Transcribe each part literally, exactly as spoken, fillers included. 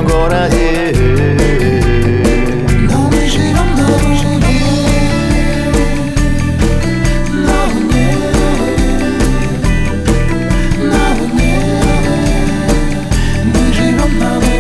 городе. Но мы живем на Луне, на Луне, на Луне. Мы живем на Луне.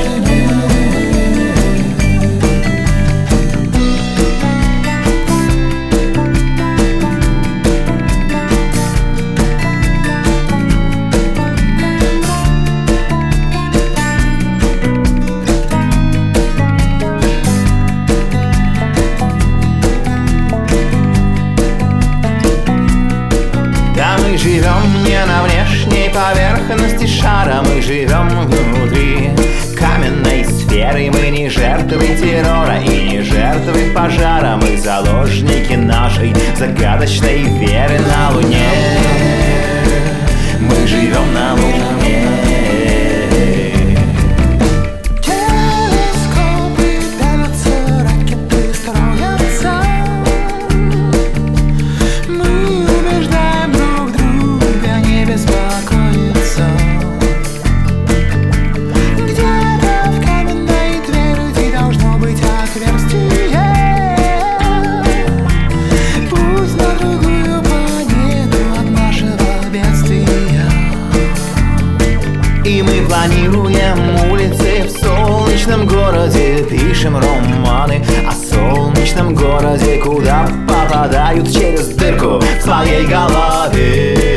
Мы живем не на внешней поверхности шара, мы живем внутри каменной сферы. Мы не жертвы террора и не жертвы пожара, мы заложники нашей загадочной веры на Луне. Мы живем на Луне. Телескопы пялятся, ракеты строятся. Мы убеждаем друг друга не беспокоиться. Где-то в каменной тверди должно быть отверстие. Пусть на другую планету от нашего бедствия. И мы планируем улицы в солнечном городе, пишем романы о солнечном городе, куда попадают через дырку в своей голове.